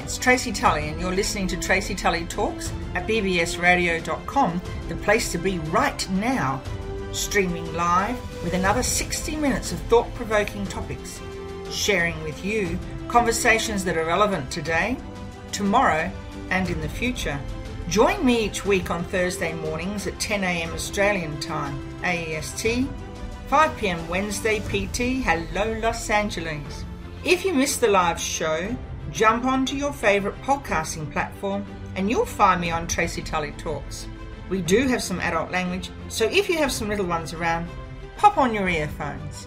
It's Tracy Tully, and you're listening to Tracy Tully Talks at bbsradio.com, the place to be right now. Streaming live with another 60 minutes of thought-provoking topics, sharing with you conversations that are relevant today, tomorrow, and in the future. Join me each week on Thursday mornings at 10 a.m. Australian time, AEST, 5 p.m. Wednesday PT. Hello, Los Angeles. If you missed the live show, jump onto your favourite podcasting platform and you'll find me on Tracy Tully Talks. We do have some adult language, so if you have some little ones around, pop on your earphones.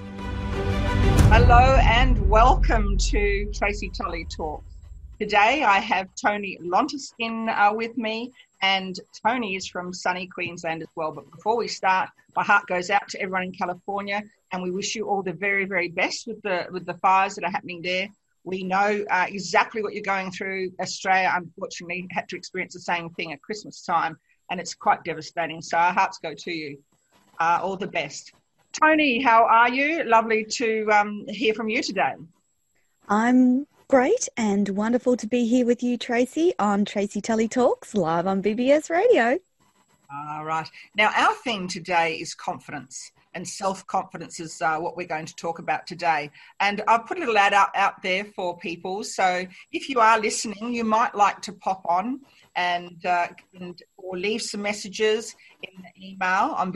Hello and welcome to Tracy Tully Talks. Today I have Tony Lonterskin with me, and Tony is from sunny Queensland as well. But before we start, my heart goes out to everyone in California, and we wish you all the very, very best with the fires that are happening there. We know exactly what you're going through. Australia, unfortunately, had to experience the same thing at Christmas time, and it's quite devastating. So our hearts go to you. All the best. Tony, how are you? Lovely to hear from you today. I'm great and wonderful to be here with you, Tracy, on Tracy Tully Talks, live on BBS Radio. All right. Now, our theme today is confidence, and self-confidence is what we're going to talk about today. And I've put a little ad out there for people. So if you are listening, you might like to pop on and or leave some messages in the email on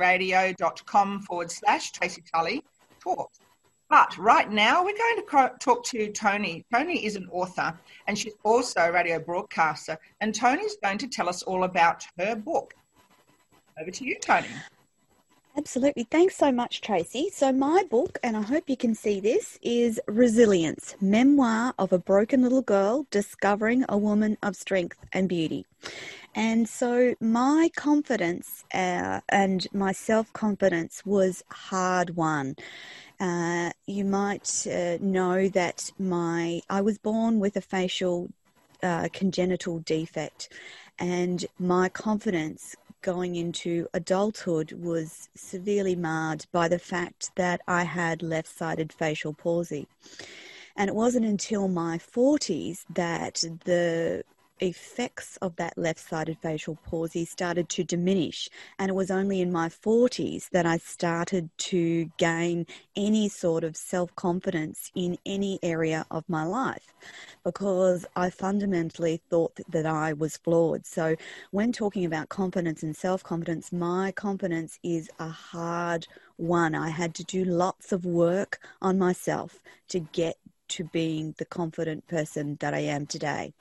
bbsradio.com/Tracy Tully Talks. But right now, we're going to talk to Tony. Tony is an author, and she's also a radio broadcaster. And Tony's going to tell us all about her book. Over to you, Tony. Absolutely. Thanks so much, Tracy. So my book, and I hope you can see this, is Resilience, Memoir of a Broken Little Girl Discovering a Woman of Strength and Beauty. And so my confidence and my self-confidence was hard won. You might know that I was born with a facial congenital defect, and my confidence going into adulthood was severely marred by the fact that I had left-sided facial palsy. And it wasn't until my 40s that the effects of that left-sided facial palsy started to diminish, and it was only in my 40s that I started to gain any sort of self-confidence in any area of my life, because I fundamentally thought that I was flawed. So when talking about confidence and self-confidence, my confidence is a hard one. I had to do lots of work on myself to get to being the confident person that I am today.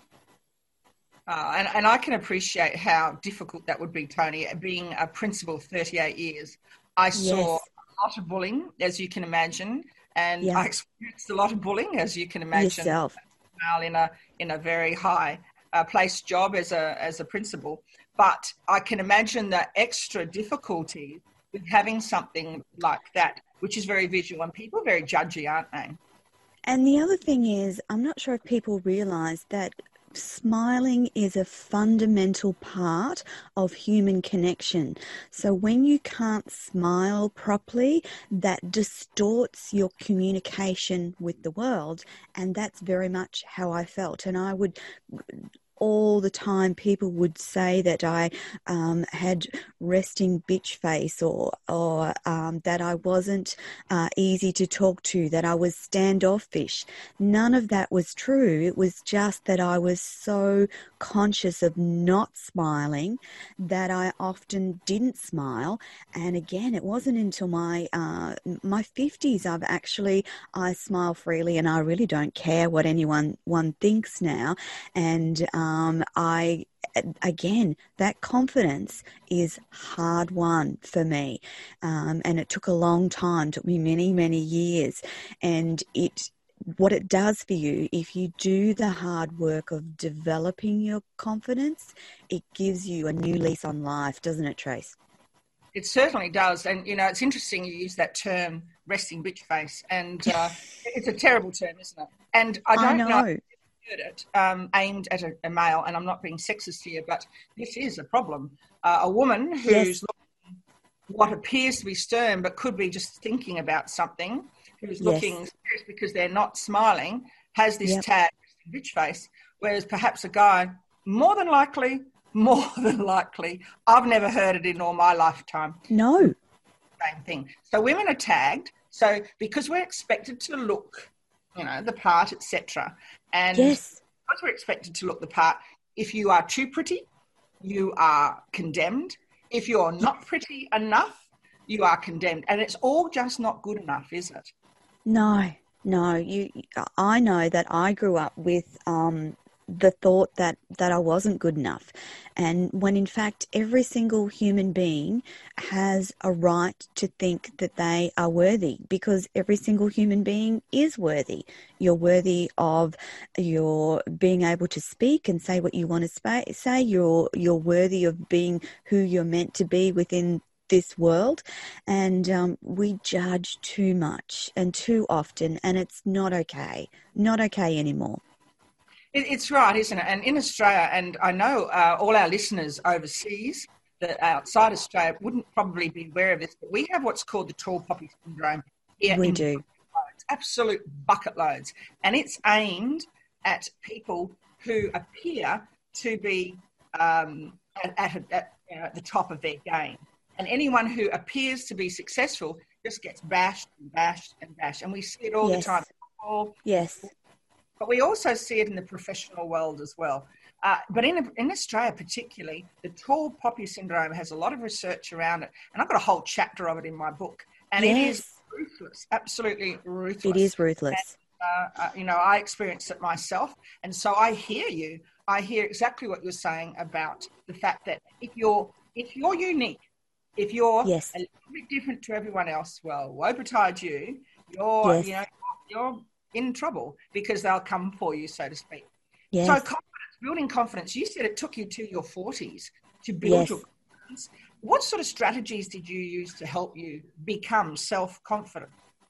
And I can appreciate how difficult that would be, Tony. Being a principal 38 years, I saw a lot of bullying, as you can imagine, and I experienced a lot of bullying, as you can imagine. Yourself. In a very high placed job as a principal. But I can imagine the extra difficulty with having something like that, which is very visual, and people are very judgy, aren't they? And the other thing is, I'm not sure if people realise that smiling is a fundamental part of human connection. So when you can't smile properly, that distorts your communication with the world. And that's very much how I felt. And I would all the time, people would say that I had resting bitch face, or that I wasn't easy to talk to, that I was standoffish. None of that was true. It was just that I was so conscious of not smiling that I often didn't smile. And again, it wasn't until my 50s I smile freely, and I really don't care what anyone thinks now. And again, that confidence is hard won for me. And it took a long time, took me many, many years. And what it does for you, if you do the hard work of developing your confidence, it gives you a new lease on life, doesn't it, Trace? It certainly does. And, it's interesting you use that term, resting bitch face. And it's a terrible term, isn't it? And I don't know it aimed at a male, and I'm not being sexist here, but this is a problem. A woman who's looking what appears to be stern but could be just thinking about something, who's looking serious because they're not smiling, has this tag, bitch face, whereas perhaps a guy, more than likely, I've never heard it in all my lifetime. No. Same thing. So women are tagged. So because we're expected to look, the part, etc. And Yes. because we're expected to look the part, if you are too pretty, you are condemned. If you're not pretty enough, you are condemned. And it's all just not good enough, is it? No. I know that I grew up with the thought that I wasn't good enough, and when in fact every single human being has a right to think that they are worthy, because every single human being is worthy. You're worthy of your being able to speak and say what you want to say. You're worthy of being who you're meant to be within this world, and we judge too much and too often, and it's not okay anymore. It's right, isn't it? And in Australia, and I know all our listeners overseas that outside Australia wouldn't probably be aware of this, but we have what's called the tall poppy syndrome here. We do. Absolute bucket loads. And it's aimed at people who appear to be at the top of their game. And anyone who appears to be successful just gets bashed and bashed and bashed. And we see it all the time. Yes. But we also see it in the professional world as well. But in Australia particularly, the tall poppy syndrome has a lot of research around it. And I've got a whole chapter of it in my book. And it is ruthless, absolutely ruthless. It is ruthless. And, I experienced it myself. And so I hear you. I hear exactly what you're saying about the fact that if you're unique, if you're a little bit different to everyone else, well, woe betide you. You're in trouble, because they'll come for you, so to speak. Yes. So building confidence, you said it took you to your 40s to build your confidence. What sort of strategies did you use to help you become self-confident?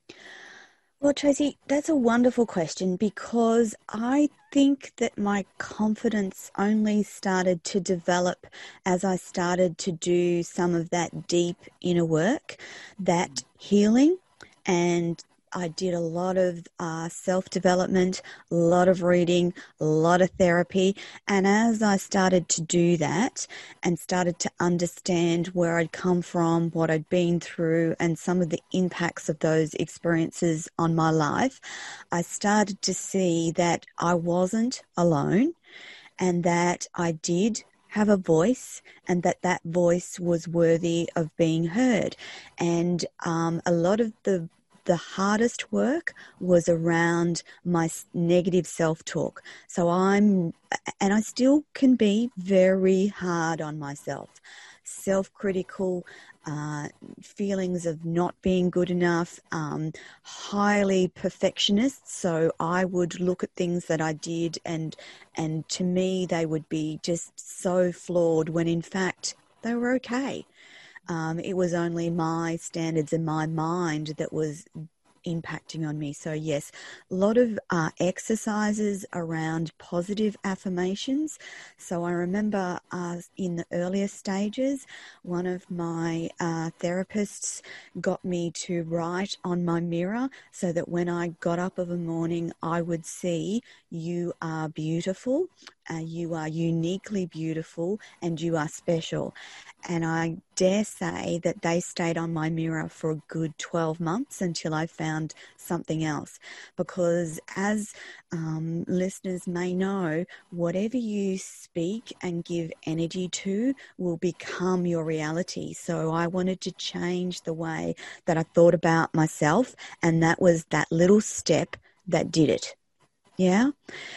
Well, Tracy, that's a wonderful question, because I think that my confidence only started to develop as I started to do some of that deep inner work, that healing, and I did a lot of self-development, a lot of reading, a lot of therapy. And as I started to do that and started to understand where I'd come from, what I'd been through, and some of the impacts of those experiences on my life, I started to see that I wasn't alone, and that I did have a voice, and that voice was worthy of being heard. And a lot of the hardest work was around my negative self-talk. So I still can be very hard on myself, self-critical, feelings of not being good enough, highly perfectionist. So I would look at things that I did and to me they would be just so flawed, when in fact they were okay. It was only my standards and my mind that was impacting on me. So yes, a lot of exercises around positive affirmations. So I remember in the earlier stages, one of my therapists got me to write on my mirror, so that when I got up of a morning, I would see, you are beautiful, you are uniquely beautiful, and you are special. And I dare say that they stayed on my mirror for a good 12 months until I found something else. Because as listeners may know, whatever you speak and give energy to will become your reality. So I wanted to change the way that I thought about myself, and that was that little step that did it. Yeah.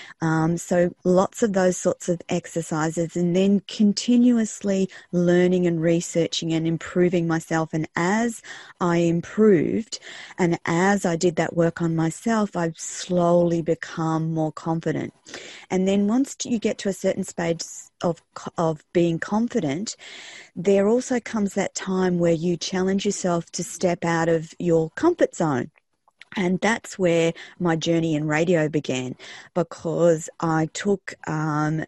So lots of those sorts of exercises, and then continuously learning and researching and improving myself. And as I improved and as I did that work on myself, I've slowly become more confident. And then once you get to a certain stage of being confident, there also comes that time where you challenge yourself to step out of your comfort zone. And that's where my journey in radio began, because I took an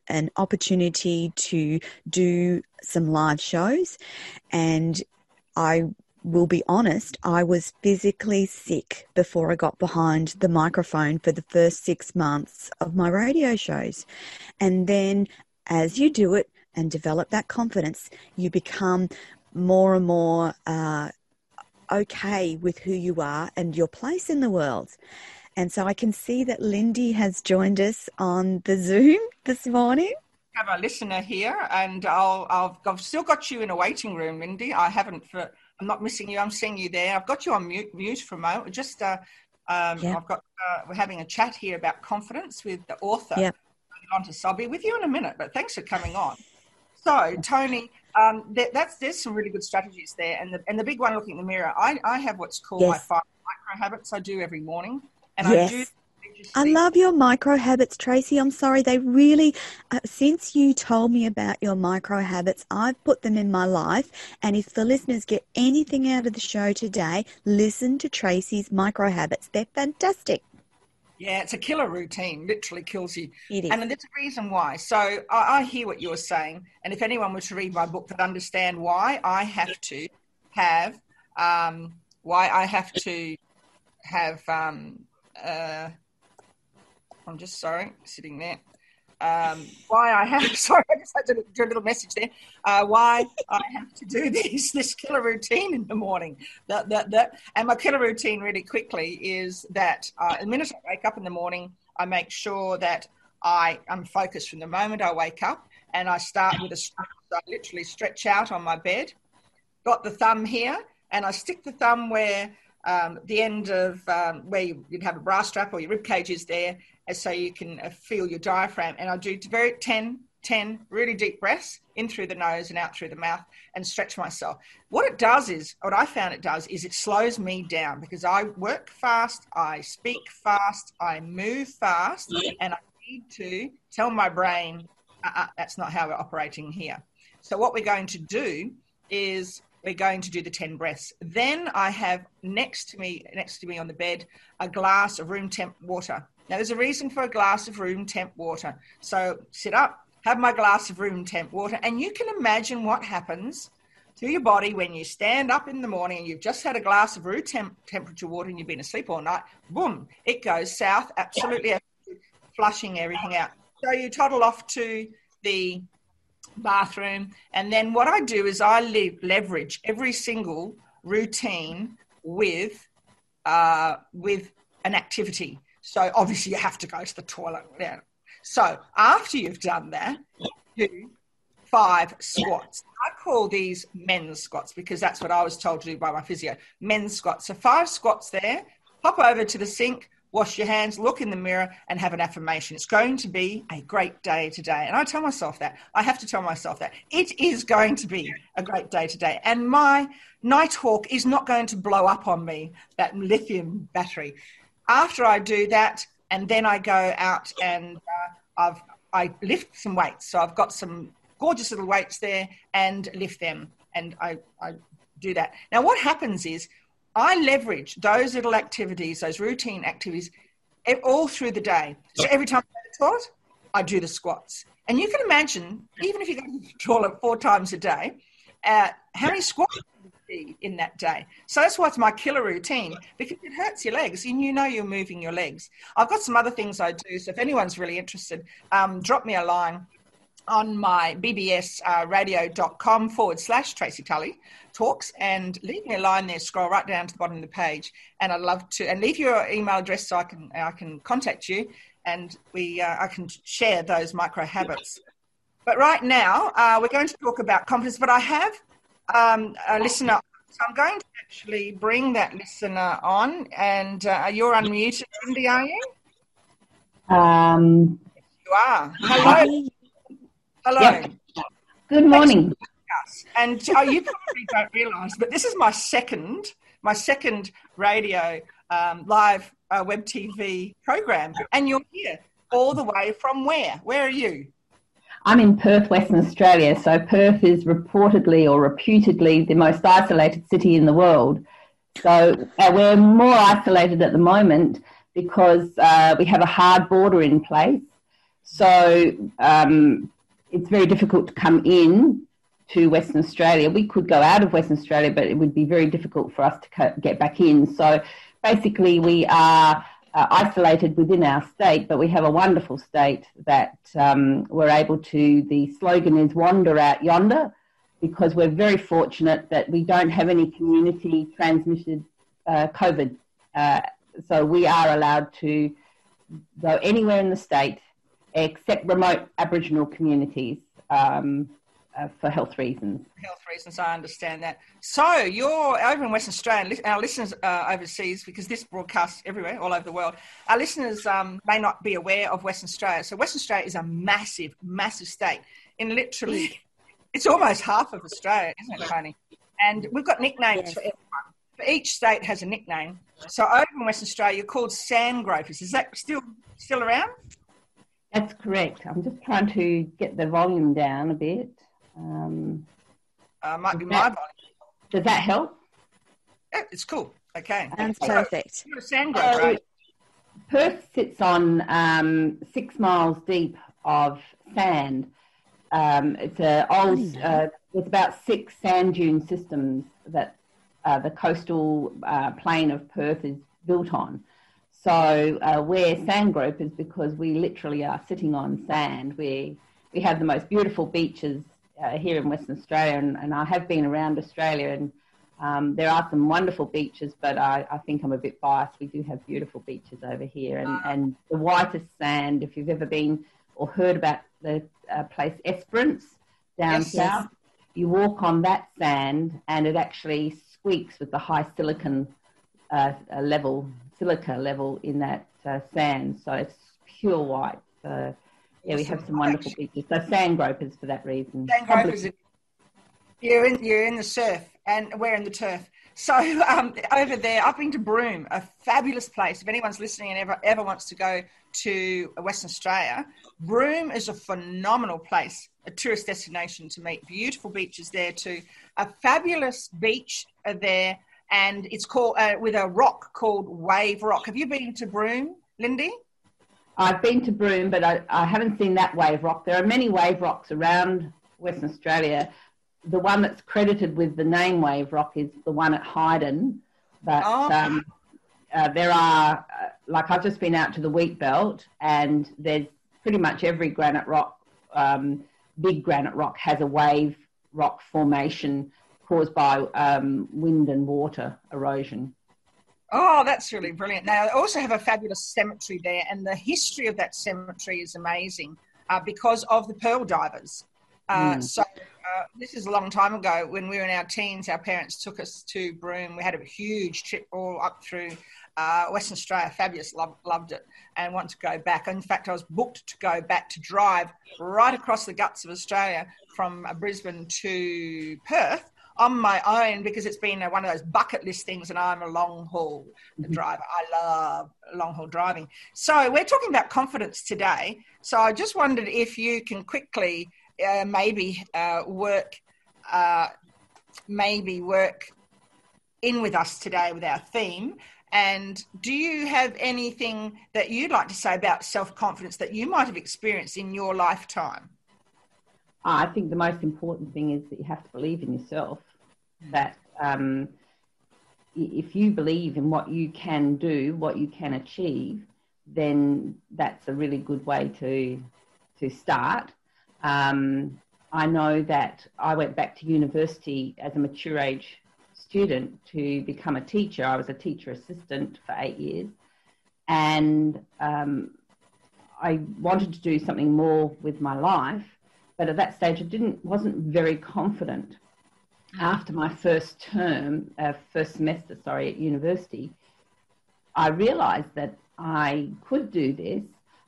opportunity to do some live shows, and I will be honest, I was physically sick before I got behind the microphone for the first 6 months of my radio shows. And then as you do it and develop that confidence, you become more and more okay with who you are and your place in the world. And so I can see that Lindy has joined us on the Zoom this morning. I have a listener here, and I've still got you in a waiting room, Lindy. I'm not missing you. I'm seeing you there. I've got you on mute for a moment. Just we're having a chat here about confidence with the author. Yep. So I'll be with you in a minute, but thanks for coming on. So, Tony, there's some really good strategies there, and the big one, looking in the mirror. I have what's called my 5 micro habits I do every morning, and I love your micro habits, Tracy. I'm sorry, they really, since you told me about your micro habits, I've put them in my life. And if the listeners get anything out of the show today, listen to Tracy's micro habits. They're fantastic. Yeah, it's a killer routine, literally kills you. It is. And there's a reason why. So I hear what you're saying. And if anyone were to read my book, they'd understand why I have to have, I'm just sitting there. Why I have to do a little message there. Why I have to do this killer routine in the morning. And my killer routine really quickly is that the minute I wake up in the morning, I make sure that I'm focused from the moment I wake up, and I start with a stretch. I literally stretch out on my bed, got the thumb here, and I stick the thumb where the end of where you'd have a bra strap or your rib cage is there, and so you can feel your diaphragm. And I do 10 really deep breaths in through the nose and out through the mouth, and stretch myself. What I found it does is it slows me down, because I work fast, I speak fast, I move fast, and I need to tell my brain, that's not how we're operating here. So what we're going to do is we're going to do the 10 breaths. Then I have next to me on the bed, a glass of room temp water. Now, there's a reason for a glass of room temp water. So sit up, have my glass of room temp water, and you can imagine what happens to your body when you stand up in the morning and you've just had a glass of room temperature water and you've been asleep all night. Boom, it goes south, absolutely flushing everything out. So you toddle off to the bathroom, and then what I do is I leverage every single routine with an activity. So obviously you have to go to the toilet. Yeah. So after you've done that, do 5 squats. I call these men's squats because that's what I was told to do by my physio. Men's squats. So 5 squats there. Hop over to the sink, wash your hands, look in the mirror, and have an affirmation. It's going to be a great day today. And I tell myself that. I have to tell myself that. It is going to be a great day today. And my Nighthawk is not going to blow up on me, that lithium battery. After I do that, and then I go out and I lift some weights. So I've got some gorgeous little weights there and lift them. And I do that. Now, what happens is, I leverage those little activities, those routine activities, all through the day. So every time I go to the toilet, I do the squats. And you can imagine, even if you go to the toilet 4 times a day, how many squats you do in that day. So that's why it's my killer routine, because it hurts your legs and you know you're moving your legs. I've got some other things I do. So if anyone's really interested, drop me a line on my bbsradio.com/Tracy Tully Talks, and leave me a line there, scroll right down to the bottom of the page, and I'd love to, and leave your email address so I can contact you, and I can share those micro habits. But right now we're going to talk about confidence, but I have a listener, so I'm going to actually bring that listener on, and you're unmuted, Lindy, are you? You are. Hello. Hello. Yep. Good morning. And you probably don't realise, but this is my second radio live web TV program, and you're here all the way from where? Where are you? I'm in Perth, Western Australia. So Perth is reportedly or reputedly the most isolated city in the world. So we're more isolated at the moment because we have a hard border in place. So it's very difficult to come in to Western Australia. We could go out of Western Australia, but it would be very difficult for us to get back in. So basically we are isolated within our state, but we have a wonderful state that we're able to, the slogan is wander out yonder, because we're very fortunate that we don't have any community transmitted COVID. So we are allowed to go anywhere in the state except remote Aboriginal communities for health reasons. Health reasons, I understand that. So you're over in Western Australia. Our listeners overseas, because this broadcasts everywhere, all over the world, our listeners may not be aware of Western Australia. So Western Australia is a massive, massive state. In literally, it's almost half of Australia, isn't it, Tony? And we've got nicknames for everyone. For each state has a nickname. So over in Western Australia, you're called sand gropers. Is that still around? That's correct. I'm just trying to get the volume down a bit. Might be my volume. Does that help? Yeah, it's cool. Okay. Sounds perfect. You're a sand groper, right? Perth sits on 6 miles deep of sand. It's a old. There's about 6 sand dune systems that the coastal plain of Perth is built on. So we're sand gropers because we literally are sitting on sand. We have the most beautiful beaches here in Western Australia, and I have been around Australia, and there are some wonderful beaches, but I think I'm a bit biased. We do have beautiful beaches over here, and the whitest sand, if you've ever been or heard about the place Esperance down south, you walk on that sand and it actually squeaks with the high silica level in that sand, so it's pure white. So yeah, we have some wonderful beaches. So sand gropers for that reason. Sand gropers, you're in the surf and we're in the turf. So over there, I've been to Broome, a fabulous place. If anyone's listening and ever wants to go to Western Australia, Broome is a phenomenal place, a tourist destination to meet. Beautiful beaches there too. A fabulous beach there, and it's called with a rock called Wave Rock. Have you been to Broome, Lindy? I've been to Broome, but I haven't seen that wave rock. There are many wave rocks around Western Australia. The one that's credited with the name Wave Rock is the one at Hyden. But there are, like I've just been out to the Wheat Belt, and there's pretty much every granite rock, big granite rock, has a wave rock formation caused by wind and water erosion. Oh, that's really brilliant. Now, I also have a fabulous cemetery there, and the history of that cemetery is amazing because of the pearl divers. So this is a long time ago. When we were in our teens, our parents took us to Broome. We had a huge trip all up through Western Australia. Fabulous, loved it, and want to go back. In fact, I was booked to go back to drive right across the guts of Australia from Brisbane to Perth on my own, because it's been one of those bucket list things, and I'm a long haul driver. I love long haul driving. So we're talking about confidence today. So I just wondered if you can quickly work in with us today with our theme. And do you have anything that you'd like to say about self-confidence that you might have experienced in your lifetime? I think the most important thing is that you have to believe in yourself. That if you believe in what you can do, what you can achieve, then that's a really good way to start. I know that I went back to university as a mature age student to become a teacher. I was a teacher assistant for 8 years, and I wanted to do something more with my life, but at that stage I wasn't very confident. After my first semester at university, I realised that I could do this,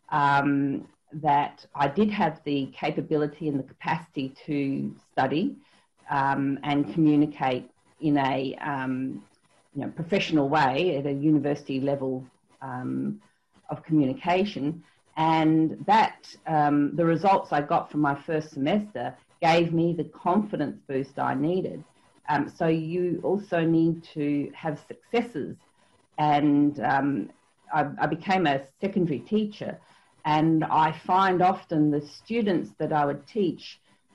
that I did have the capability and the capacity to study and communicate in a professional way at a university level of communication, and that the results I got from my first semester gave me the confidence boost I needed. So you also need to have successes, and I became a secondary teacher, and I find often the students that I would teach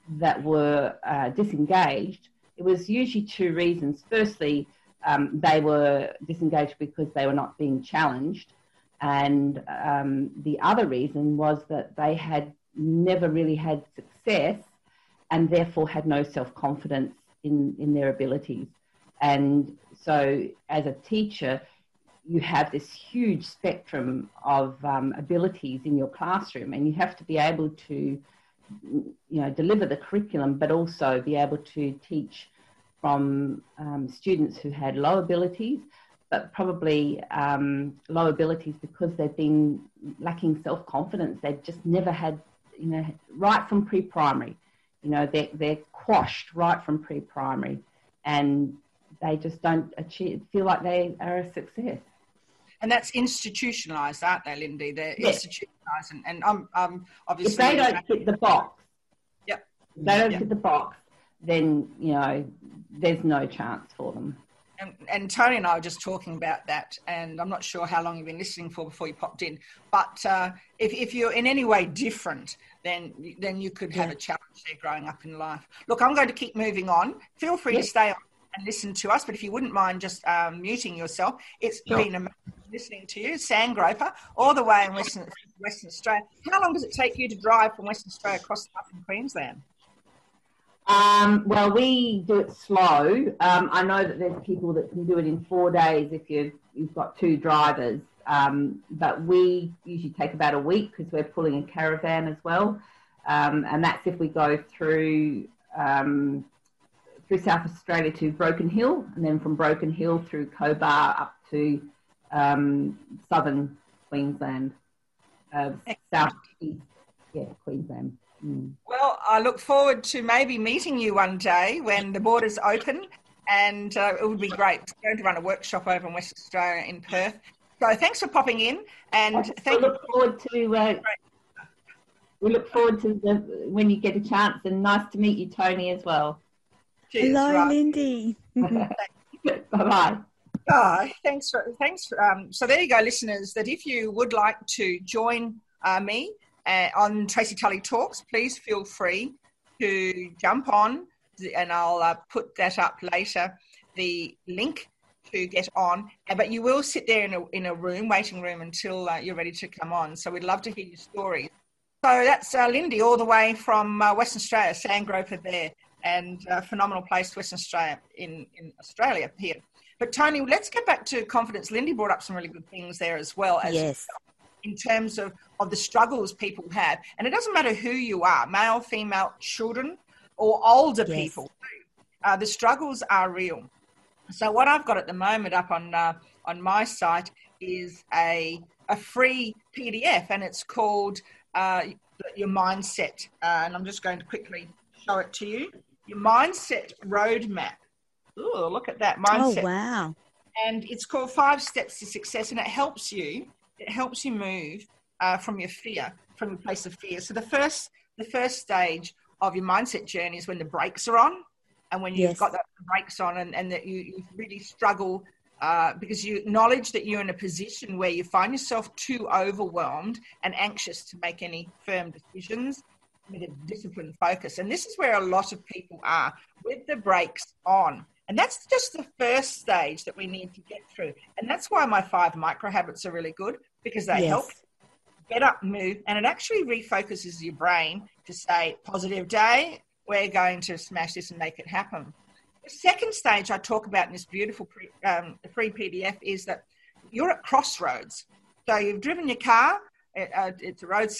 that were disengaged, it was usually two reasons. Firstly, they were disengaged because they were not being challenged. And the other reason was that they had never really had success and therefore had no self-confidence in their abilities. And so as a teacher, you have this huge spectrum of abilities in your classroom, and you have to be able to, deliver the curriculum, but also be able to teach from students who had low abilities, but probably low abilities because they've been lacking self-confidence. They've just never had, right from pre-primary, they're quashed right from pre-primary, and they just don't feel like they are a success. And that's institutionalised, aren't they, Lindy? They're institutionalised, and obviously... If they don't fit the box, yep. If they don't fit the box, then, there's no chance for them. And Tony and I were just talking about that, and I'm not sure how long you've been listening for before you popped in, but if you're in any way different, then you could have a challenge there growing up in life. Look, I'm going to keep moving on. Feel free to stay on and listen to us, but if you wouldn't mind just muting yourself, it's been amazing listening to you, Sandgroper, all the way in Western Australia. How long does it take you to drive from Western Australia across the up in Queensland? Well, we do it slow. I know that there's people that can do it in 4 days if you've got two drivers, but we usually take about a week because we're pulling a caravan as well, and that's if we go through South Australia to Broken Hill, and then from Broken Hill through Cobar up to southern Queensland, south east, Queensland. Well, I look forward to maybe meeting you one day when the borders open, and it would be great. We're going to run a workshop over in Western Australia in Perth. So thanks for popping in, and we look forward to when you get a chance, and nice to meet you, Tony, as well. Cheers, hello, Lindy. Bye-bye. Oh, thanks for. So there you go, listeners. That if you would like to join me on Tracy Tully Talks, please feel free to jump on, and I'll put that up later. The link to get on, but you will sit there in a waiting room until you're ready to come on. So we'd love to hear your stories. So that's Lindy, all the way from Western Australia, Sandgroper there, and a phenomenal place, Western Australia, in Australia here. But Tony, let's get back to confidence. Lindy brought up some really good things there as well, as in terms of the struggles people have. And it doesn't matter who you are, male, female, children, or older people. The struggles are real. So what I've got at the moment up on my site is a free PDF, and it's called Your Mindset. And I'm just going to quickly show it to you. Your Mindset Roadmap. Ooh, look at that mindset. Oh, wow. And it's called 5 Steps to Success, and it helps you move from your place of fear. So the first stage of your mindset journey is when the brakes are on, and when you've got the brakes on and that you really struggle because you acknowledge that you're in a position where you find yourself too overwhelmed and anxious to make any firm decisions with a disciplined focus. And this is where a lot of people are, with the brakes on. And that's just the first stage that we need to get through. And that's why my 5 micro habits are really good, because they help get up, move, and it actually refocuses your brain to say, positive day, we're going to smash this and make it happen. The second stage I talk about in this beautiful free PDF is that you're at crossroads. So you've driven your car, it's a road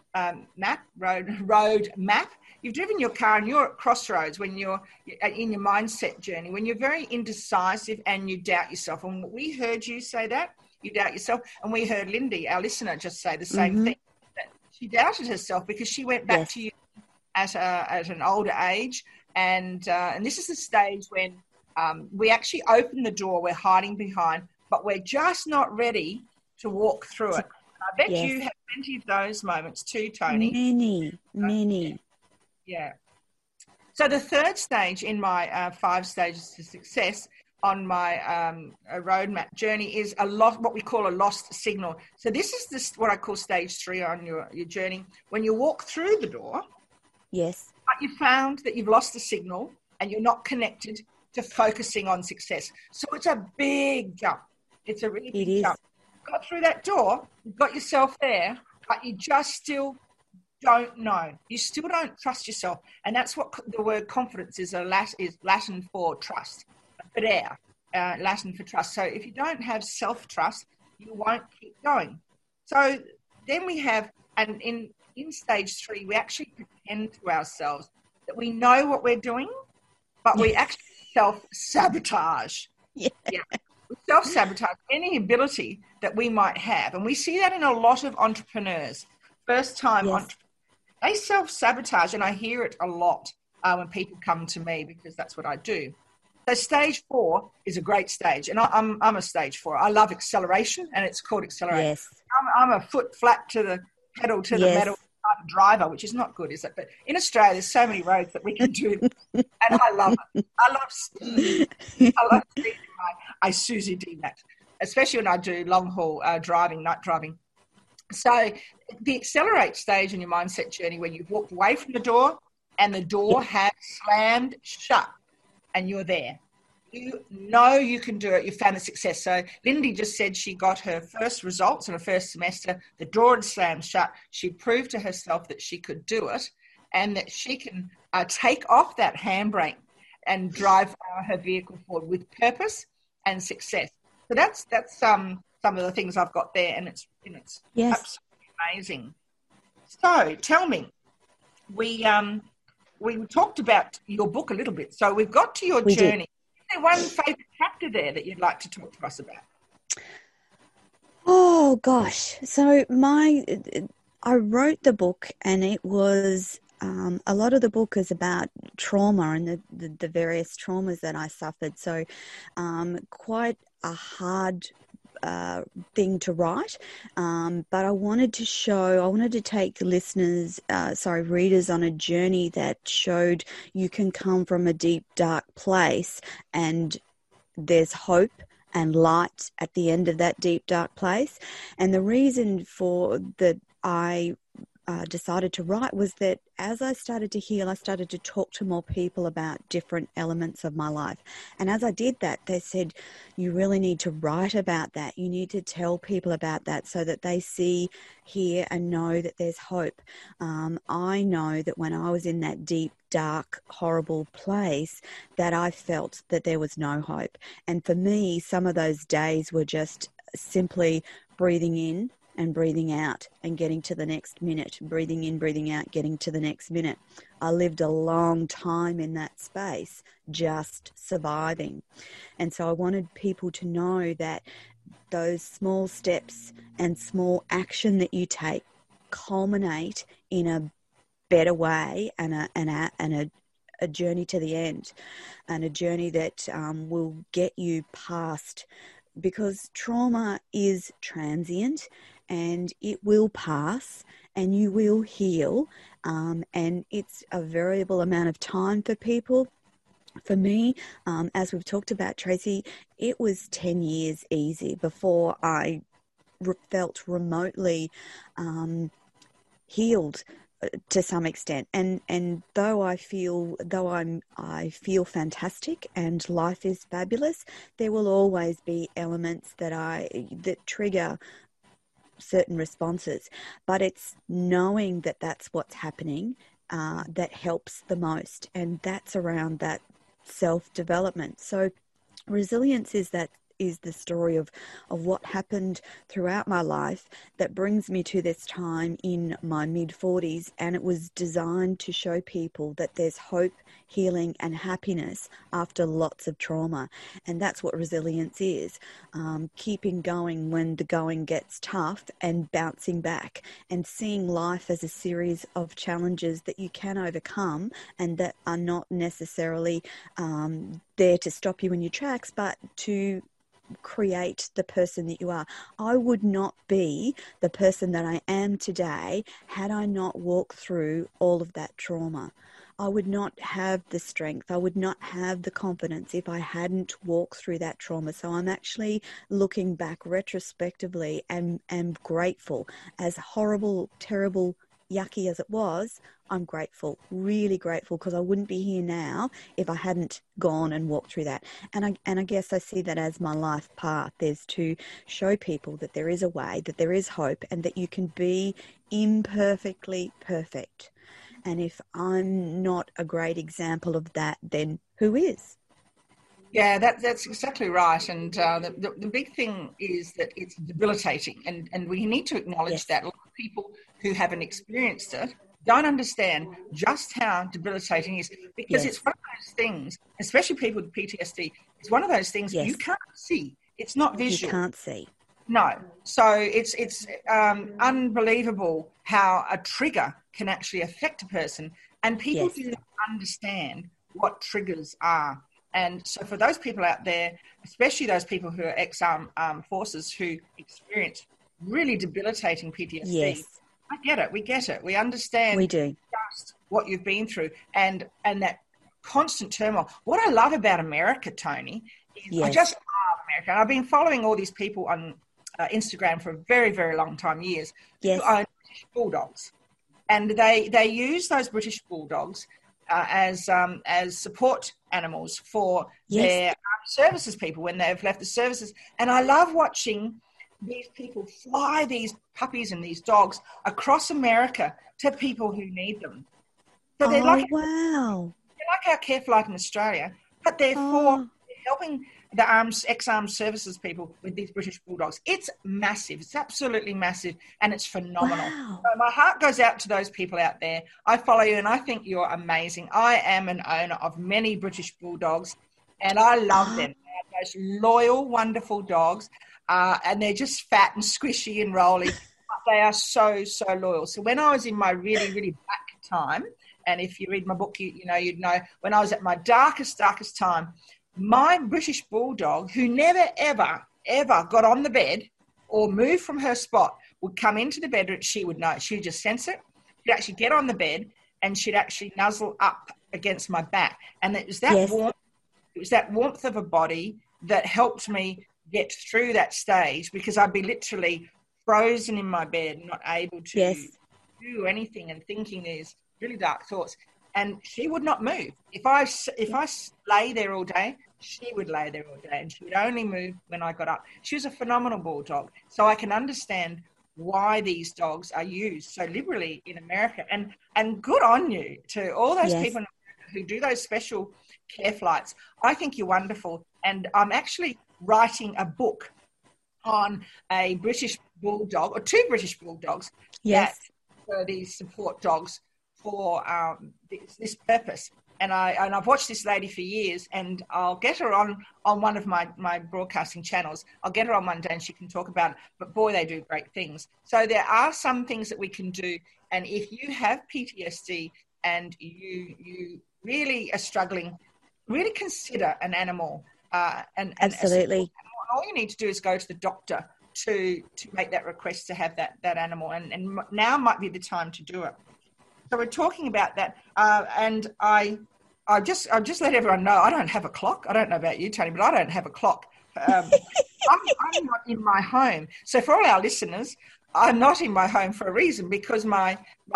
map. You've driven your car and you're at crossroads when you're in your mindset journey, when you're very indecisive and you doubt yourself. And we heard you say that, you doubt yourself. And we heard Lindy, our listener, just say the same thing, that she doubted herself because she went back to you at an older age. And this is the stage when we actually open the door, we're hiding behind, but we're just not ready to walk through it. I bet you have plenty of those moments too, Tony. Many. Yeah. So the third stage in my 5 stages to success on my roadmap journey is what we call a lost signal. So this is what I call stage 3 on your journey. When you walk through the door, but you found that you've lost the signal and you're not connected to focusing on success. So it's a big jump. It's a really big jump. You got through that door, you've got yourself there, but you just still don't know. You still don't trust yourself. And that's what the word confidence is Latin for trust. Fidere, Latin for trust. So if you don't have self-trust, you won't keep going. So then we have, and in stage 3, we actually pretend to ourselves that we know what we're doing, but we actually self-sabotage. Yeah. We self-sabotage any ability that we might have. And we see that in a lot of entrepreneurs, first-time entrepreneurs. They self-sabotage, and I hear it a lot when people come to me because that's what I do. So stage 4 is a great stage, and I'm a stage 4. I love acceleration, and it's called acceleration. Yes. I'm a foot flat to the pedal to the metal driver, which is not good, is it? But in Australia, there's so many roads that we can do this, and I love it. I love speed. I love speed in my Isuzu D-Max, especially when I do long-haul driving, night driving. So the accelerate stage in your mindset journey, when you've walked away from the door and the door has slammed shut and you're there. You know you can do it. You found the success. So Lindy just said she got her first results in her first semester. The door had slammed shut. She proved to herself that she could do it and that she can take off that handbrake and drive her vehicle forward with purpose and success. So that's some of the things I've got there, and it's absolutely amazing. So tell me, we talked about your book a little bit. So we've got to your journey. Is there one favourite chapter there that you'd like to talk to us about? Oh gosh, so I wrote the book, and it was a lot of the book is about trauma and the various traumas that I suffered. So quite a hard thing to write, but I wanted to take readers on a journey that showed you can come from a deep, dark place and there's hope and light at the end of that deep, dark place. And the reason for that I decided to write was that as I started to heal, I started to talk to more people about different elements of my life. And as I did that, they said, you really need to write about that. You need to tell people about that so that they see, hear, and know that there's hope. I know that when I was in that deep, dark, horrible place, that I felt that there was no hope. And for me, some of those days were just simply breathing in and breathing out and getting to the next minute, breathing in, breathing out, getting to the next minute. I lived a long time in that space, just surviving. And so I wanted people to know that those small steps and small action that you take culminate in a better way and a journey to the end, and a journey that will get you past, because trauma is transient and it will pass and you will heal, and it's a variable amount of time for people. For me, as we've talked about, Tracy, it was 10 years easy before I felt remotely healed to some extent. And though I feel fantastic and life is fabulous, there will always be elements that trigger certain responses. But it's knowing that that's what's happening that helps the most, and that's around that self-development. So resilience is the story of what happened throughout my life that brings me to this time in my mid-40s, and it was designed to show people that there's hope, healing and happiness after lots of trauma. And that's what resilience is, keeping going when the going gets tough and bouncing back, and seeing life as a series of challenges that you can overcome and that are not necessarily there to stop you in your tracks, but to create the person that you are. I would not be the person that I am today had I not walked through all of that trauma. I would not have the strength. I would not have the confidence if I hadn't walked through that trauma. So I'm actually looking back retrospectively and am grateful, as horrible, terrible yucky as it was, I'm grateful, really grateful, because I wouldn't be here now if I hadn't gone and walked through that. And I guess I see that as my life path. There's to show people that there is a way, that there is hope, and that you can be imperfectly perfect. And if I'm not a great example of that, then who is? Yeah, that's exactly right. And the big thing is that it's debilitating. And we need to acknowledge that. A lot of people who haven't experienced it don't understand just how debilitating it is, because it's one of those things, especially people with PTSD, it's one of those things you can't see. It's not visual. You can't see. No. So it's unbelievable how a trigger can actually affect a person. And people do not understand what triggers are. And so for those people out there, especially those people who are ex-armed forces who experience really debilitating PTSD, I get it. We get it. We understand we do. Just what you've been through and that constant turmoil. What I love about America, Tony, is I just love America. And I've been following all these people on Instagram for a very, very long time, years, who own British bulldogs. And they use those British bulldogs as support animals for their services people when they've left the services. And I love watching these people fly these puppies and these dogs across America to people who need them. So they're like our Care Flight in Australia, but they're helping the ex-armed services people with these British bulldogs. It's massive. It's absolutely massive, and it's phenomenal. Wow. So my heart goes out to those people out there. I follow you, and I think you're amazing. I am an owner of many British bulldogs, and I love them. They're those loyal, wonderful dogs, and they're just fat and squishy and rolly, but they are so, so loyal. So when I was in my really, really black time, and if you read my book, you'd know when I was at my darkest time, my British bulldog, who never, ever, ever got on the bed or moved from her spot, would come into the bed. She would know. She would just sense it. She'd actually get on the bed and she'd actually nuzzle up against my back. And it was that warmth. It was that warmth of a body that helped me get through that stage, because I'd be literally frozen in my bed, not able to do anything, and thinking these really dark thoughts. And she would not move. If I lay there all day, she would lay there all day, and she would only move when I got up. She was a phenomenal bulldog. So I can understand why these dogs are used so liberally in America. And good on you to all those people in America who do those special care flights. I think you're wonderful. And I'm actually writing a book on a British bulldog, or two British bulldogs, that are these support dogs for this purpose. And I've watched this lady for years, and I'll get her on one of my broadcasting channels. I'll get her on one day and she can talk about it. But boy, they do great things. So there are some things that we can do. And if you have PTSD and you really are struggling, really consider an animal. Absolutely. All you need to do is go to the doctor to make that request to have that animal. And now might be the time to do it. So we're talking about that, and I just let everyone know I don't have a clock. I don't know about you, Tony, but I don't have a clock. I'm not in my home. So for all our listeners, I'm not in my home for a reason, because my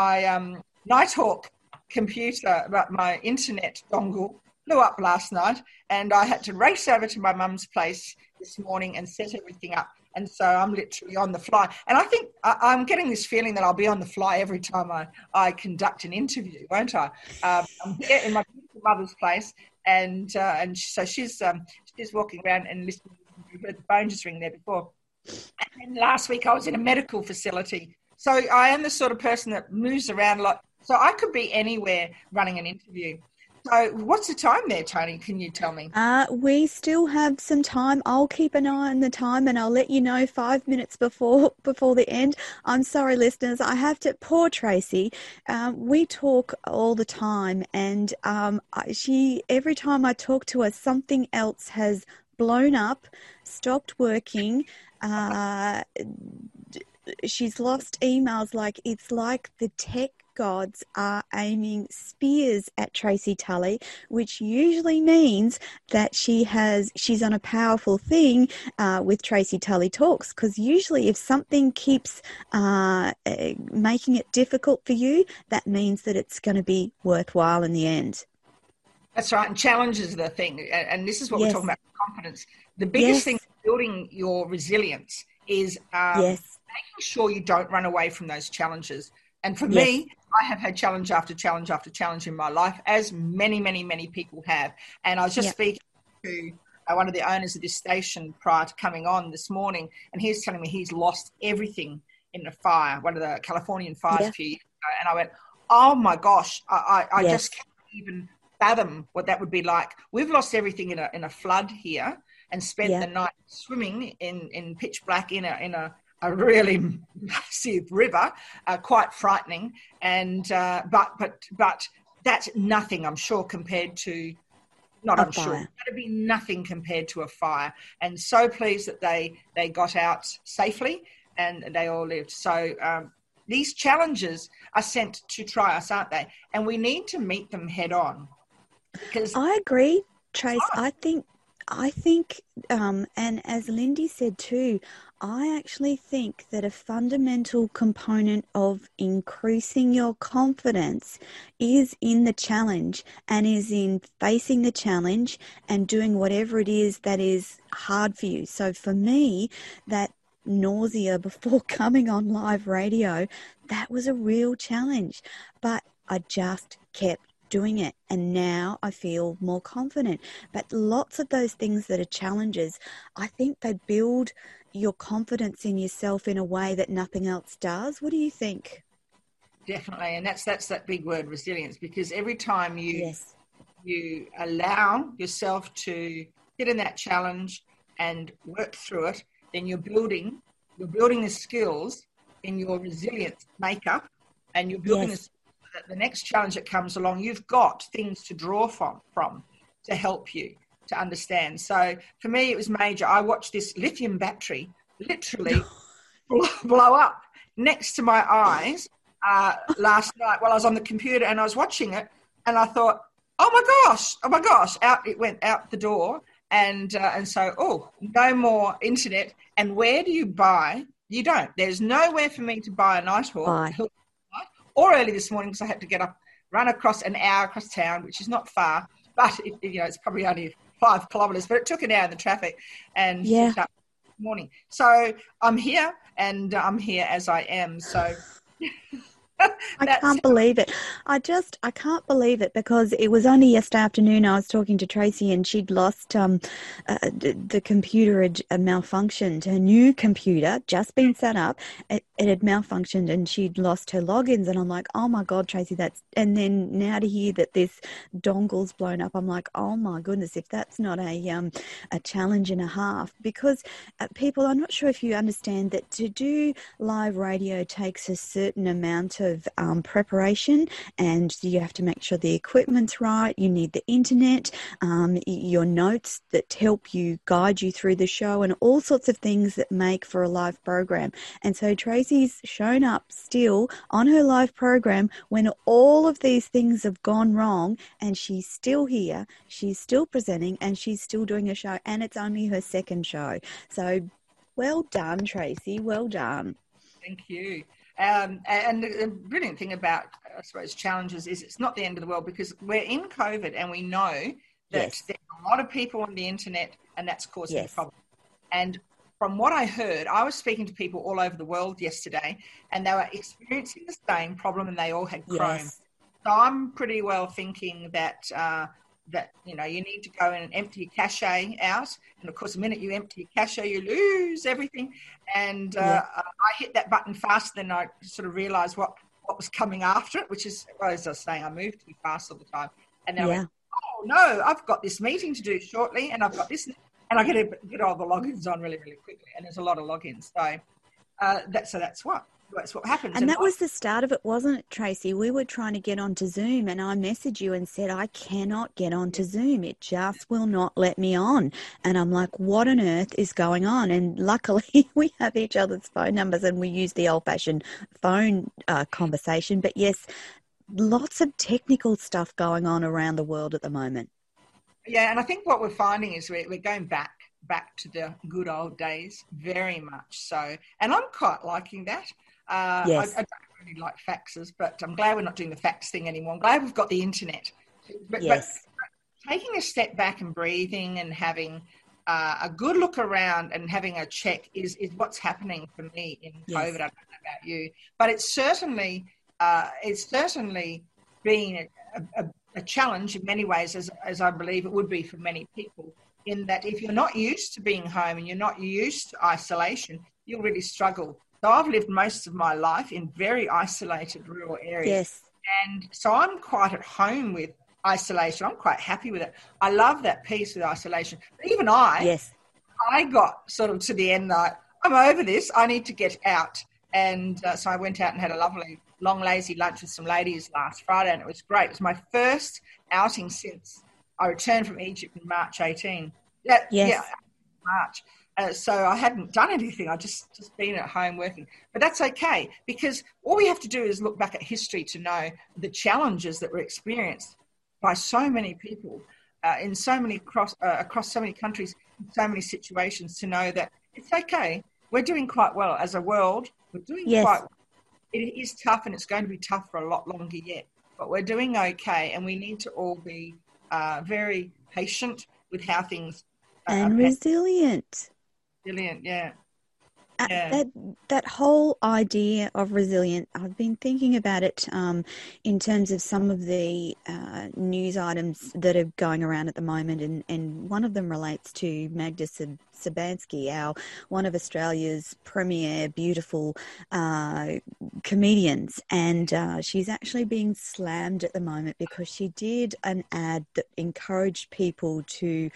Nighthawk computer, my internet dongle, blew up last night, and I had to race over to my mum's place this morning and set everything up. And so I'm literally on the fly. And I think I'm getting this feeling that I'll be on the fly every time I conduct an interview, won't I? I'm here in my beautiful mother's place, and so she's walking around and listening. You heard the phone just ring there before. And then last week I was in a medical facility. So I am the sort of person that moves around a lot. So I could be anywhere running an interview. So what's the time there, Tony? Can you tell me? We still have some time. I'll keep an eye on the time, and I'll let you know 5 minutes before the end. I'm sorry, listeners. I have to. Poor Tracy. We talk all the time, and every time I talk to her, something else has blown up, stopped working. She's lost emails. It's like the tech gods are aiming spears at Tracy Tully, which usually means that she's on a powerful thing with Tracy Tully Talks, because usually if something keeps making it difficult for you, that means that it's going to be worthwhile in the end. That's right, and challenges are the thing, and this is what we're talking about, confidence. The biggest thing building your resilience is making sure you don't run away from those challenges. And for me, I have had challenge after challenge after challenge in my life, as many, many, many people have. And I was just speaking to one of the owners of this station prior to coming on this morning, and he was telling me he's lost everything in a fire, one of the Californian fires a few years ago. And I went, oh my gosh, I just can't even fathom what that would be like. We've lost everything in a flood here, and spent the night swimming in pitch black in a really massive river, quite frightening. And but that's nothing, I'm sure, compared to that'd be nothing compared to a fire. And so pleased that they got out safely and they all lived. So these challenges are sent to try us, aren't they? And we need to meet them head on. Because I agree, Trace. I think, and as Lindy said too, I actually think that a fundamental component of increasing your confidence is in the challenge, and is in facing the challenge and doing whatever it is that is hard for you. So for me, that nausea before coming on live radio, that was a real challenge, but I just kept doing it, and now I feel more confident. But lots of those things that are challenges, I think they build your confidence in yourself in a way that nothing else does. What do you think? Definitely, and that's that big word, resilience, because every time you allow yourself to get in that challenge and work through it, then you're building the skills in your resilience makeup, and you're building the next challenge that comes along, you've got things to draw from to help you to understand. So for me, it was major. I watched this lithium battery literally blow up next to my eyes last night while I was on the computer, and I was watching it, and I thought, oh my gosh, out it went out the door. And so, no more internet. And where do you buy? You don't. There's nowhere for me to buy a Nighthawk. Or early this morning, because I had to get up, run across an hour across town, which is not far, but it's probably only 5 kilometres, but it took an hour in the traffic and picked up this morning. So I'm here, and I'm here as I am. So I can't believe it. I can't believe it, because it was only yesterday afternoon I was talking to Tracy, and she'd lost the computer had malfunctioned. Her new computer, just been set up, it had malfunctioned, and she'd lost her logins. And I'm like, oh my God, Tracy, and then now to hear that this dongle's blown up, I'm like, oh my goodness, if that's not a challenge and a half. Because people, I'm not sure if you understand that to do live radio takes a certain amount of preparation, and you have to make sure the equipment's right. You need the internet, your notes that help you guide you through the show, and all sorts of things that make for a live program. And so Tracy's shown up still on her live program when all of these things have gone wrong, and she's still here, she's still presenting, and she's still doing a show, and it's only her second show. So well done, Tracy, well done. Thank you. And the brilliant thing about, I suppose, challenges is it's not the end of the world, because we're in COVID, and we know that there's a lot of people on the internet, and that's causing a problem. And from what I heard, I was speaking to people all over the world yesterday, and they were experiencing the same problem, and they all had Chrome. So I'm pretty well thinking that you need to go in and empty your cache out. And, of course, the minute you empty your cache, you lose everything. And I hit that button faster than I sort of realised what was coming after it, which is, well, as I was saying, I move too fast all the time. And then I went, oh, no, I've got this meeting to do shortly, and I've got this. And I get all the logins on really, really quickly. And there's a lot of logins. So that's what? that's what happens. And that was the start of it, wasn't it, Tracy? We were trying to get onto Zoom and I messaged you and said, I cannot get onto Zoom. It just will not let me on. And I'm like, what on earth is going on? And luckily we have each other's phone numbers and we use the old-fashioned phone conversation. But yes, lots of technical stuff going on around the world at the moment. Yeah, and I think what we're finding is we're going back to the good old days, very much so. And I'm quite liking that. Yes. I don't really like faxes, but I'm glad we're not doing the fax thing anymore. I'm glad we've got the internet. But taking a step back and breathing and having a good look around and having a check is what's happening for me in COVID. I don't know about you, but it's certainly been a challenge in many ways, as I believe it would be for many people, in that if you're not used to being home and you're not used to isolation, you'll really struggle. So I've lived most of my life in very isolated rural areas. Yes. And so I'm quite at home with isolation. I'm quite happy with it. I love that piece with isolation. But even I got sort of to the end that I'm over this. I need to get out. And so I went out and had a lovely, long, lazy lunch with some ladies last Friday, and it was great. It was my first outing since I returned from Egypt in March 18. March. So I hadn't done anything. I just been at home working. But that's okay, because all we have to do is look back at history to know the challenges that were experienced by so many people in so many across so many countries, in so many situations, to know that it's okay. We're doing quite well as a world. We're doing quite well. It is tough, and it's going to be tough for a lot longer yet. But we're doing okay, and we need to all be very patient with how things and resilient. Resilient, yeah. That whole idea of resilient, I've been thinking about it in terms of some of the news items that are going around at the moment, and one of them relates to Magda Szubanski, one of Australia's premier beautiful comedians, and she's actually being slammed at the moment because she did an ad that encouraged people to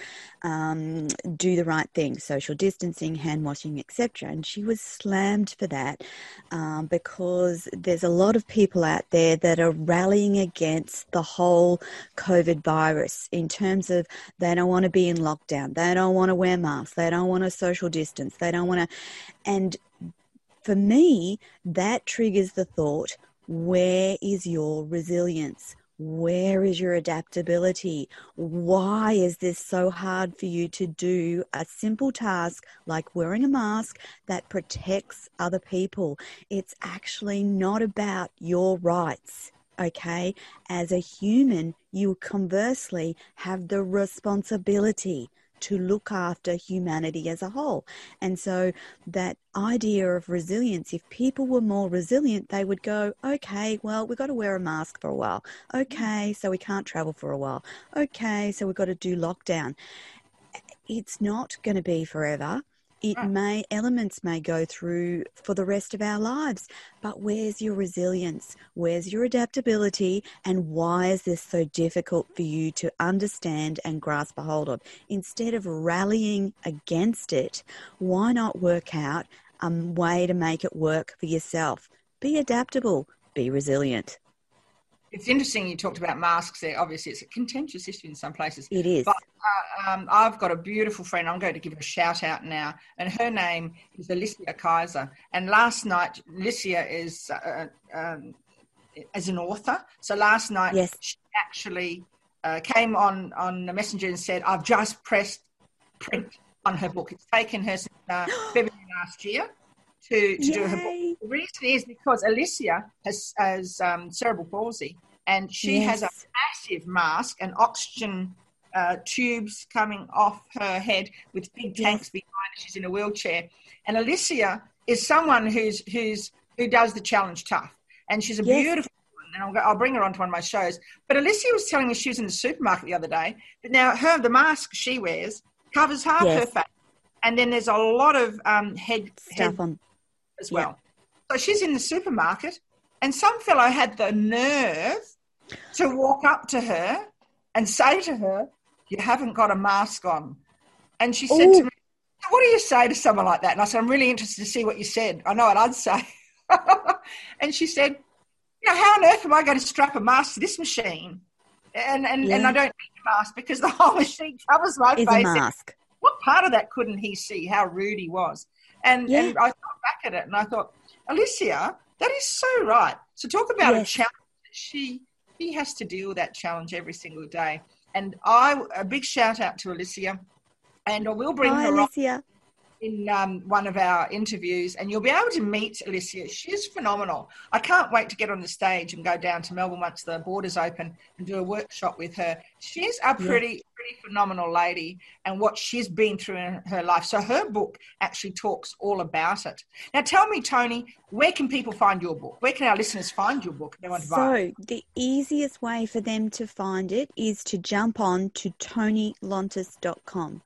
do the right thing, social distancing, hand washing, etc. And she was slammed for that because there's a lot of people out there that are rallying against the whole COVID virus in terms of they don't want to be in lockdown, they don't want to wear masks, they don't want to social distance, they don't want to. And for me, that triggers the thought, where is your resilience? Where is your adaptability? Why is this so hard for you to do a simple task like wearing a mask that protects other people? It's actually not about your rights, okay? As a human, you conversely have the responsibility to look after humanity as a whole. And so that idea of resilience, if people were more resilient, they would go, okay, well, we've got to wear a mask for a while. Okay, so we can't travel for a while. Okay, so we've got to do lockdown. It's not going to be forever. Elements may go through for the rest of our lives, but where's your resilience? Where's your adaptability? And why is this so difficult for you to understand and grasp a hold of? Instead of rallying against it, why not work out a way to make it work for yourself? Be adaptable, be resilient. It's interesting you talked about masks there. Obviously, it's a contentious issue in some places. It is. But I've got a beautiful friend. I'm going to give her a shout out now. And her name is Alicia Kaiser. And last night, Alicia is as an author. So last night, she actually came on the messenger and said, I've just pressed print on her book. It's taken her since February last year to do her book. The reason is because Alicia has cerebral palsy, and she has a massive mask and oxygen tubes coming off her head with big tanks behind her. She's in a wheelchair. And Alicia is someone who does the challenge tough. And she's a beautiful woman, and I'll bring her onto one of my shows. But Alicia was telling me she was in the supermarket the other day. But now the mask she wears covers half her face. And then there's a lot of head on as well. So she's in the supermarket, and some fellow had the nerve to walk up to her and say to her, you haven't got a mask on. And she said to me, what do you say to someone like that? And I said, I'm really interested to see what you said. I know what I'd say. And she said, how on earth am I going to strap a mask to this machine? And I don't need a mask because the whole machine covers my face. It's a mask. What part of that couldn't he see, how rude he was? And I thought back at it and I thought, Alicia, that is so right. So talk about a challenge. He has to deal with that challenge every single day. And a big shout out to Alicia, and I will bring her Alicia on in one of our interviews, and you'll be able to meet Alicia. She's phenomenal. I can't wait to get on the stage and go down to Melbourne once the borders open and do a workshop with her. She's a pretty phenomenal lady, and what she's been through in her life. So her book actually talks all about it. Now tell me, Tony, where can people find your book? Where can our listeners find your book if they want to buy it? So the easiest way for them to find it is to jump on to tonylontis.com,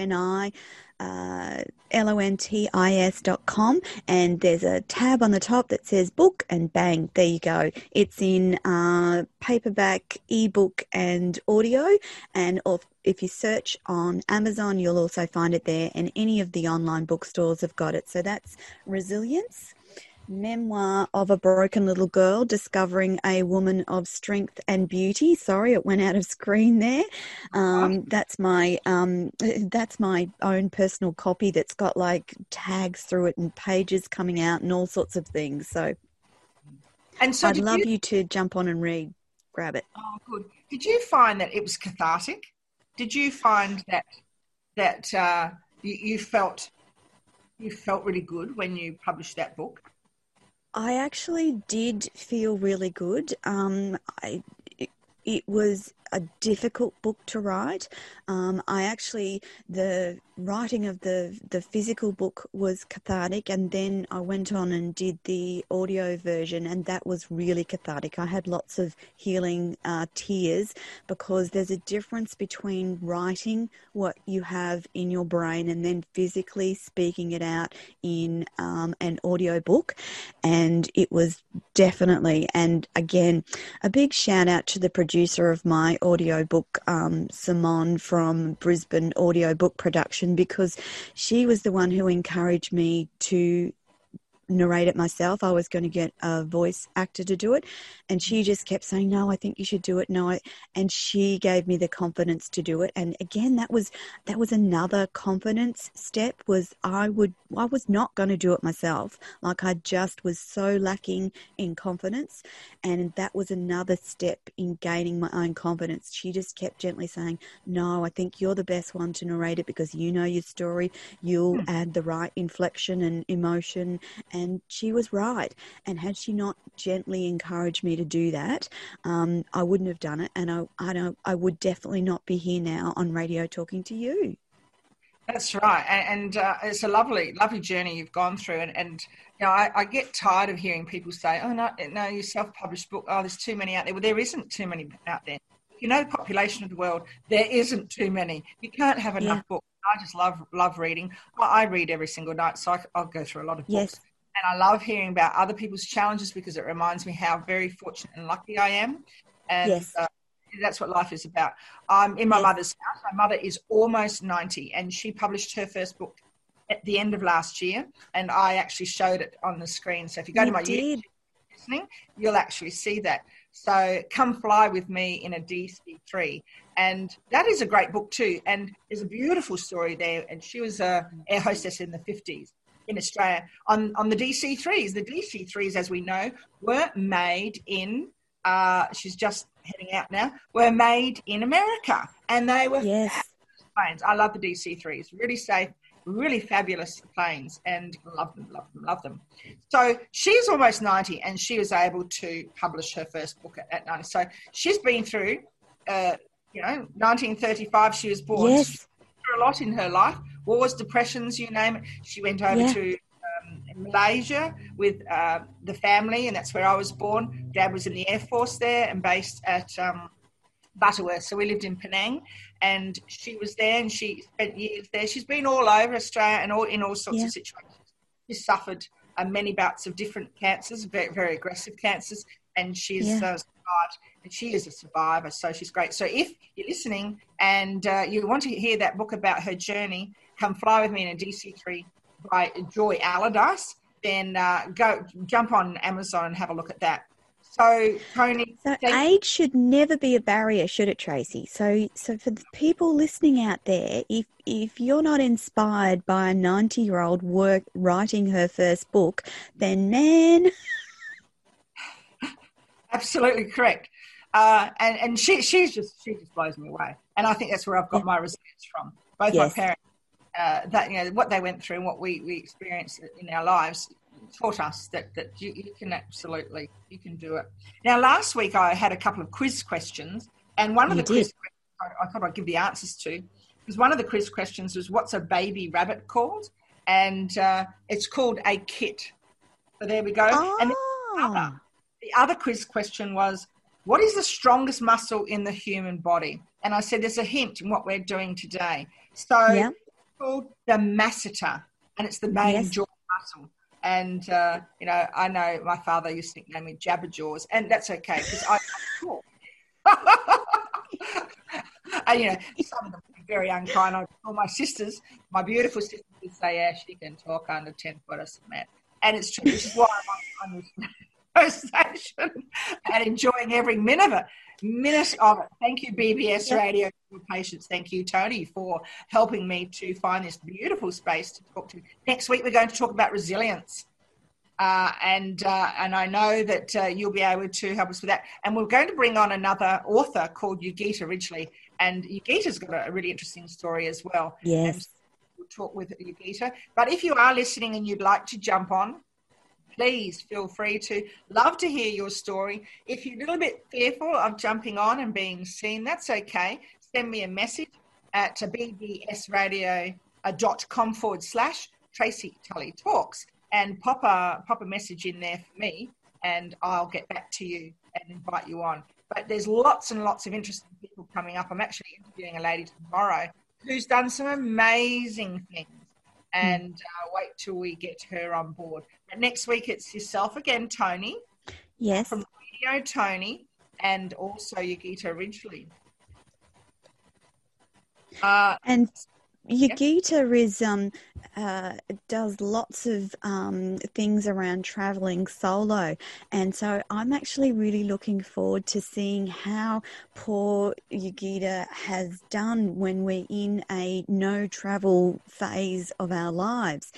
TonyLontis.com, and there's a tab on the top that says book, and bang, there you go. It's in paperback, ebook and audio, and if you search on Amazon, you'll also find it there, and any of the online bookstores have got it. So that's Resilience, Memoir of a Broken Little Girl, Discovering a Woman of Strength and Beauty. Sorry, it went out of screen there. That's my own personal copy that's got like tags through it and pages coming out and all sorts of things. So I'd love you to jump on and grab it. Oh, good. Did you find that it was cathartic? Did you find that you felt really good when you published that book? I actually did feel really good. It was a difficult book to write. The writing of the physical book was cathartic, and then I went on and did the audio version, and that was really cathartic. I had lots of healing tears, because there's a difference between writing what you have in your brain and then physically speaking it out in an audio book. And it was definitely, and again, a big shout out to the producer of my audio book, Simone from Brisbane Audio Book Production, because she was the one who encouraged me to narrate it myself. I was going to get a voice actor to do it, and she just kept saying, no, I think you should do it. And she gave me the confidence to do it. And again, that was another confidence step. Was I was not going to do it myself. Like, I just was so lacking in confidence, and that was another step in gaining my own confidence. She just kept gently saying, no, I think you're the best one to narrate it, because you know your story, you'll add the right inflection and emotion. And she was right. And had she not gently encouraged me to do that, I wouldn't have done it. And I would definitely not be here now on radio talking to you. That's right. And it's a lovely, lovely journey you've gone through. And I get tired of hearing people say, oh, no, you self-published book. Oh, there's too many out there. Well, there isn't too many out there. The population of the world, there isn't too many. You can't have enough books. I just love reading. I read every single night, so I'll go through a lot of books. Yes. And I love hearing about other people's challenges, because it reminds me how very fortunate and lucky I am. And that's what life is about. I'm in my mother's house. My mother is almost 90, and she published her first book at the end of last year, and I actually showed it on the screen. So if you go to my YouTube listening, you'll actually see that. So Come Fly With Me in a DC-3. And that is a great book too. And there's a beautiful story there. And she was an air hostess in the 50s. In Australia on the DC-3s. The DC-3s, as we know, were made in, she's just heading out now, were made in America. And they were fabulous planes. I love the DC-3s. Really safe, really fabulous planes, and love them. So she's almost 90, and she was able to publish her first book at 90. So she's been through, 1935 she was born. Yes. She's been through a lot in her life. Wars, depressions, you name it. She went over to Malaysia with the family, and that's where I was born. Dad was in the Air Force there and based at Butterworth. So we lived in Penang, and she was there, and she spent years there. She's been all over Australia and in all sorts of situations. She's suffered many bouts of different cancers, very, very aggressive cancers, and she's survived. And she is a survivor, so she's great. So if you're listening and you want to hear that book about her journey, Come Fly With Me in a DC-3 by Joy Allardyce. then jump on Amazon and have a look at that. So, Tony... So age should never be a barrier, should it, Tracy? So for the people listening out there, if you're not inspired by a 90-year-old writing her first book, then man... Absolutely correct. And she just blows me away. And I think that's where I've got my resilience from. Both my parents, what they went through and what we experienced in our lives taught us that you can absolutely, you can do it. Now, last week I had a couple of quiz questions, and one of the quiz questions I thought I'd give the answers to, because one of the quiz questions was, what's a baby rabbit called? And it's called a kit. So there we go. Oh. And the other quiz question was, what is the strongest muscle in the human body? And I said there's a hint in what we're doing today. So it's called the masseter, and it's the main jaw muscle. And, I know my father used to nickname me Jabberjaws, and that's okay because I talk. And, some of them are very unkind. All my sisters, my beautiful sisters would say, yeah, she can talk under 10 foot, I said, man. And it's true, which is why I'm on this station and enjoying every minute of it. Thank you, BBS Radio, for your patience. Thank you, Tony, for helping me to find this beautiful space to talk to. Next week, we're going to talk about resilience. And I know that you'll be able to help us with that. And we're going to bring on another author called Yogita Ridgely. And Yogita's got a really interesting story as well. Yes. And we'll talk with Yogita. But if you are listening and you'd like to jump on, please feel free to. Love to hear your story. If you're a little bit fearful of jumping on and being seen, that's okay. Send me a message at bbsradio.com/Tracy Tully Talks and pop a message in there for me, and I'll get back to you and invite you on. But there's lots and lots of interesting people coming up. I'm actually interviewing a lady tomorrow who's done some amazing things. And wait till we get her on board. But next week it's yourself again, Tony. Yes. From Radio Tony, and also Yogita Ridgely. And Yogita is does lots of things around traveling solo, and so I'm actually really looking forward to seeing how poor Yogita has done when we're in a no travel phase of our lives.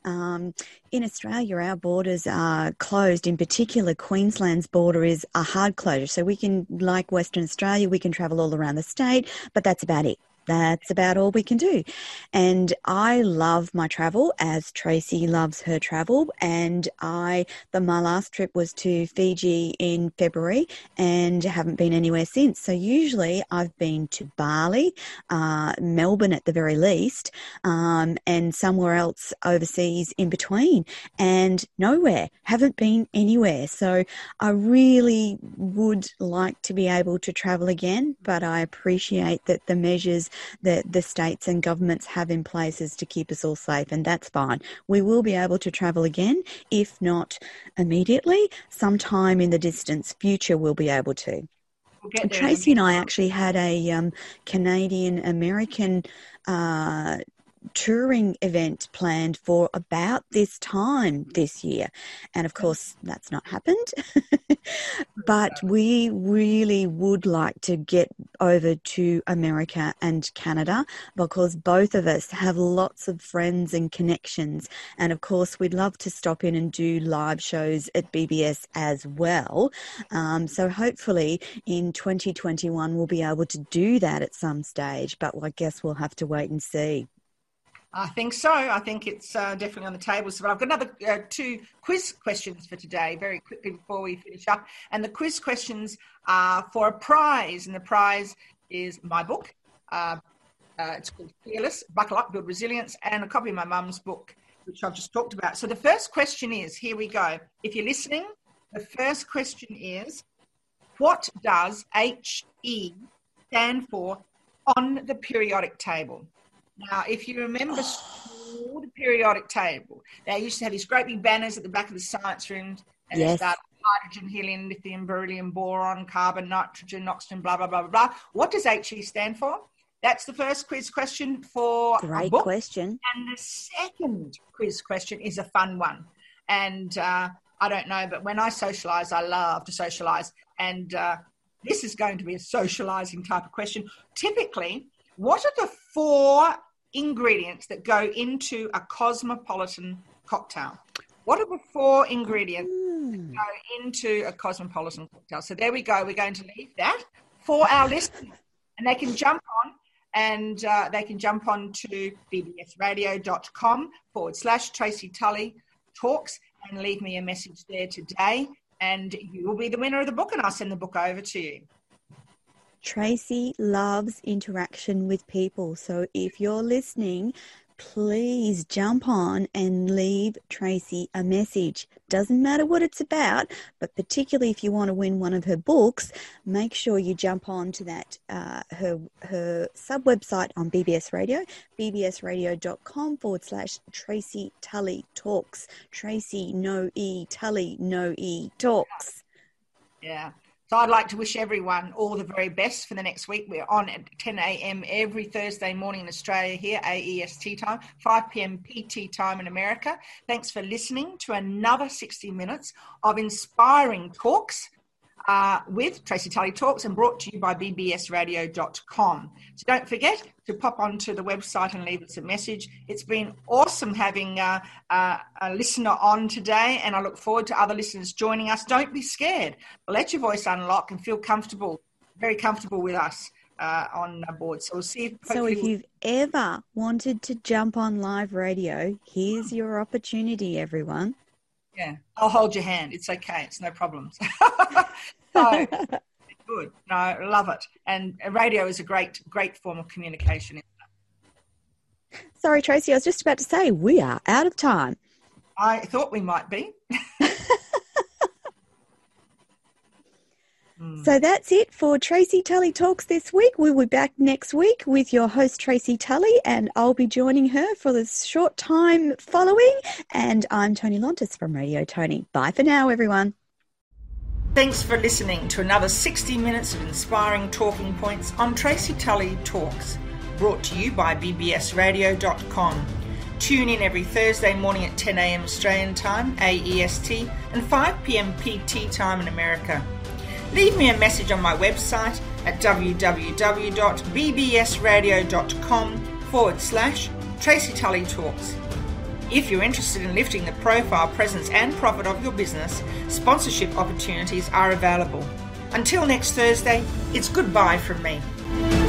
In Australia, our borders are closed. In particular, Queensland's border is a hard closure, so we can, like Western Australia, we can travel all around the state, but that's about it. That's about all we can do. And I love my travel, as Tracy loves her travel. And my last trip was to Fiji in February and haven't been anywhere since. So usually I've been to Bali, Melbourne at the very least, and somewhere else overseas in between, and nowhere. Haven't been anywhere. So I really would like to be able to travel again, but I appreciate that the measures that the states and governments have in places to keep us all safe, and that's fine. We will be able to travel again, if not immediately, sometime in the distant future we'll be able to. Tracy and I actually had a Canadian-American touring event planned for about this time this year, and of course that's not happened. But we really would like to get over to America and Canada, because both of us have lots of friends and connections, and of course we'd love to stop in and do live shows at BBS as well. So hopefully in 2021 we'll be able to do that at some stage, but I guess we'll have to wait and see. I think so. I think it's definitely on the table. So I've got another 2 quiz questions for today, very quickly before we finish up. And the quiz questions are for a prize, and the prize is my book. It's called Fearless, Buckle Up, Build Resilience, and a copy of my mum's book, which I've just talked about. So the first question is, here we go. If you're listening, the first question is, what does HE stand for on the periodic table? Now, if you remember the periodic table, they used to have these great big banners at the back of the science rooms, and they started hydrogen, helium, lithium, beryllium, boron, carbon, nitrogen, oxygen, blah, blah, blah, blah, blah. What does HE stand for? That's the first quiz question for a book. Great question. And the second quiz question is a fun one. And I don't know, but when I socialise, I love to socialise. And this is going to be a socialising type of question. Typically, what are the 4 ingredients that go into a cosmopolitan cocktail? What are the 4 ingredients that go into a cosmopolitan cocktail? So there we go. We're going to leave that for our listeners, and they can jump on and they can jump on to bbsradio.com/Tracy Tully Talks and leave me a message there today, and you will be the winner of the book, and I'll send the book over to you. Tracy loves interaction with people, so if you're listening, please jump on and leave Tracy a message. Doesn't matter what it's about, but particularly if you want to win one of her books, make sure you jump on to that her sub-website on BBS Radio, bbsradio.com/Tracy Tully Talks. Tracy, no E, Tully, no E, Talks. Yeah. So I'd like to wish everyone all the very best for the next week. We're on at 10 a.m. every Thursday morning in Australia here, AEST time, 5 p.m. PT time in America. Thanks for listening to another 60 minutes of inspiring talks with Tracy Tully Talks, and brought to you by bbsradio.com. So don't forget to pop onto the website and leave us a message. It's been awesome having a listener on today, and I look forward to other listeners joining us. Don't be scared. Let your voice unlock and feel comfortable, very comfortable with us on board. So we'll see. So if you've ever wanted to jump on live radio, here's your opportunity, everyone. Yeah, I'll hold your hand. It's okay. It's no problems. So, good. No, I love it. And radio is a great form of communication. Sorry, Tracy, I was just about to say, we are out of time. I thought we might be. So that's it for Tracy Tully Talks this week. We'll be back next week with your host, Tracy Tully, and I'll be joining her for the short time following. And I'm Tony Lontis from Radio Tony. Bye for now, everyone. Thanks for listening to another 60 minutes of inspiring talking points on Tracy Tully Talks, brought to you by bbsradio.com. Tune in every Thursday morning at 10 a.m. Australian time, AEST, and 5 p.m. PT time in America. Leave me a message on my website at www.bbsradio.com/Tracy Tully Talks. If you're interested in lifting the profile, presence and profit of your business, sponsorship opportunities are available. Until next Thursday, it's goodbye from me.